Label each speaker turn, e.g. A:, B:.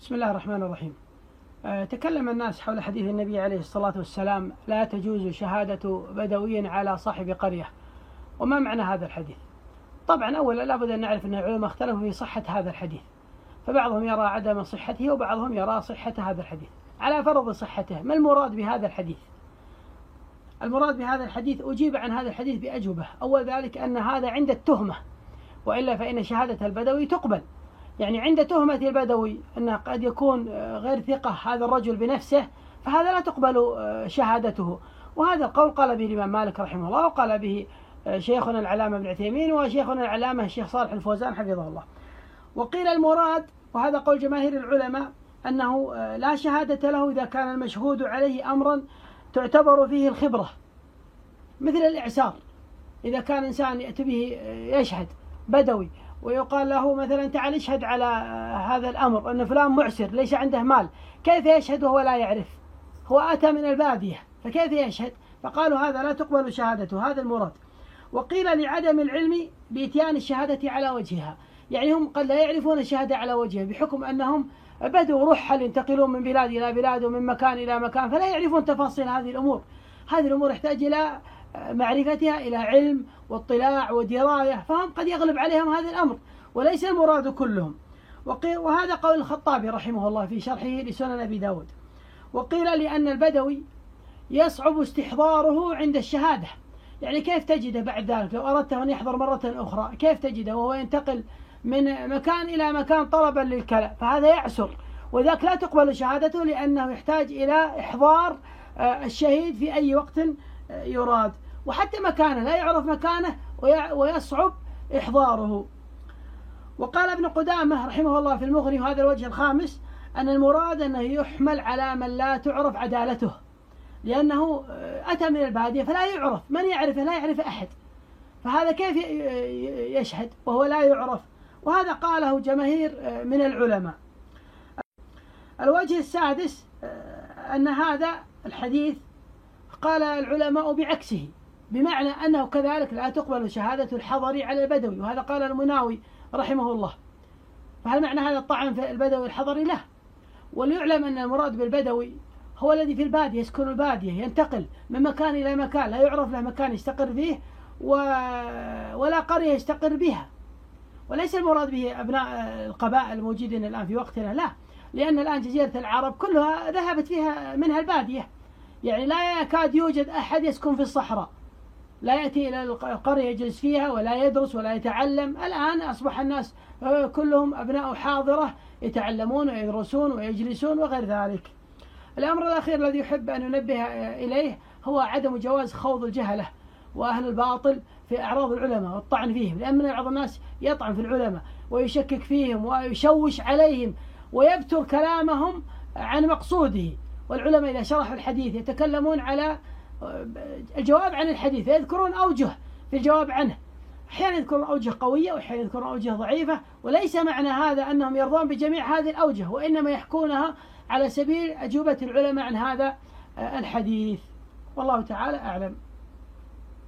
A: بسم الله الرحمن الرحيم. تكلم الناس حول حديث النبي عليه الصلاة والسلام: لا تجوز شهادة بدوي على صاحب قرية. وما معنى هذا الحديث؟ طبعا أولا لابد أن نعرف أن العلماء اختلفوا في صحة هذا الحديث، فبعضهم يرى عدم صحته وبعضهم يرى صحة هذا الحديث. على فرض صحته، ما المراد بهذا الحديث؟ المراد بهذا الحديث أجيب عن هذا الحديث بأجوبة. أول ذلك أن هذا عند التهمة، وإلا فإن شهادة البدوي تقبل. يعني عند تهمة البدوي أنه قد يكون غير ثقة هذا الرجل بنفسه، فهذا لا تقبل شهادته. وهذا القول قال به الإمام مالك رحمه الله، وقال به شيخنا العلامة ابن عثيمين وشيخنا العلامة الشيخ صالح الفوزان حفظه الله. وقيل المراد، وهذا قول جماهير العلماء، أنه لا شهادة له إذا كان المشهود عليه أمرا تعتبر فيه الخبرة، مثل الإعسار. إذا كان إنسان يأتي به يشهد بدوي ويقال له مثلا: تعال اشهد على هذا الأمر أن فلان معسر ليس عنده مال، كيف يشهد وهو لا يعرف؟ هو أتى من البادية، فكيف يشهد؟ فقالوا هذا لا تقبل شهادته، هذا المراد. وقيل لعدم العلم بإتيان الشهادة على وجهها، يعني هم قد لا يعرفون الشهادة على وجهها بحكم أنهم بدوا رحل ينتقلون من بلاد إلى بلاد ومن مكان إلى مكان، فلا يعرفون تفاصيل هذه الأمور. هذه الأمور يحتاج إلى معرفتها، إلى علم واطلاع ودراية، فهم قد يغلب عليهم هذا الأمر، وليس المراد كلهم. وهذا قول الخطابي رحمه الله في شرحه لسنن أبي داود. وقيل لأن البدوي يصعب استحضاره عند الشهادة، يعني كيف تجده بعد ذلك؟ لو أردت أن يحضر مرة أخرى كيف تجده وهو ينتقل من مكان إلى مكان طلبا للكلام؟ فهذا يعسر، وذاك لا تقبل شهادته، لأنه يحتاج إلى إحضار الشهيد في أي وقت يراد، وحتى مكانه لا يعرف مكانه ويصعب إحضاره. وقال ابن قدامة رحمه الله في المغني، وهذا الوجه الخامس، أن المراد أنه يحمل على من لا تعرف عدالته، لأنه أتى من البادية فلا يعرف، من يعرفه؟ لا يعرف أحد، فهذا كيف يشهد وهو لا يعرف؟ وهذا قاله جماهير من العلماء. الوجه السادس أن هذا الحديث قال العلماء بعكسه، بمعنى أنه كذلك لا تقبل شهادة الحضر على البدوي، وهذا قال المناوي رحمه الله. فهل معنى هذا الطعن في البدوي الحضري؟ له. وليعلم أن المراد بالبدوي هو الذي في البادية، يسكن البادية، ينتقل من مكان إلى مكان، لا يعرف له مكان يستقر فيه ولا قرية يستقر بها. وليس المراد به أبناء القبائل الموجودين الآن في وقتنا، لا، لأن الآن جزيرة العرب كلها ذهبت فيها منها البادية، يعني لا يكاد يوجد أحد يسكن في الصحراء، لا يأتي إلى القرية يجلس فيها ولا يدرس ولا يتعلم. الآن أصبح الناس كلهم أبناء حاضرة، يتعلمون ويدرسون ويجلسون وغير ذلك. الأمر الأخير الذي يحب أن ينبه إليه هو عدم جواز خوض الجهلة وأهل الباطل في أعراض العلماء والطعن فيهم، لأن بعض الناس يطعن في العلماء ويشكك فيهم ويشوش عليهم ويبتر كلامهم عن مقصوده. والعلماء إذا شرحوا الحديث يتكلمون على الجواب عن الحديث، يذكرون أوجه في الجواب عنه، أحيانا يذكرون أوجه قوية وأحيانا يذكرون أوجه ضعيفة، وليس معنى هذا أنهم يرضون بجميع هذه الأوجه، وإنما يحكونها على سبيل أجوبة العلماء عن هذا الحديث. والله تعالى أعلم.